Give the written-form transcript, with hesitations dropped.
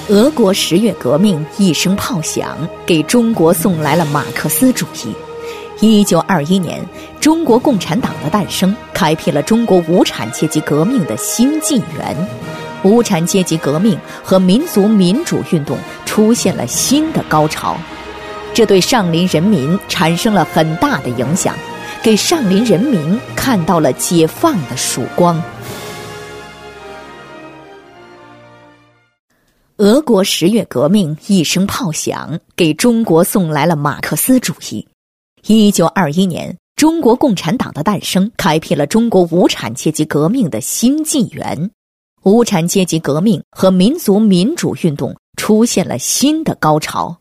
俄国10月革命一声炮响，给中国送来了马克思主义。1921年，中国共产党的诞生，开辟了中国无产阶级革命的新纪元。无产阶级革命和民族民主运动出现了新的高潮，这对上林人民产生了很大的影响，给上林人民看到了解放的曙光。俄国10月革命一声炮响，给中国送来了马克思主义。1921年，中国共产党的诞生，开辟了中国无产阶级革命的新纪元。无产阶级革命和民族民主运动出现了新的高潮，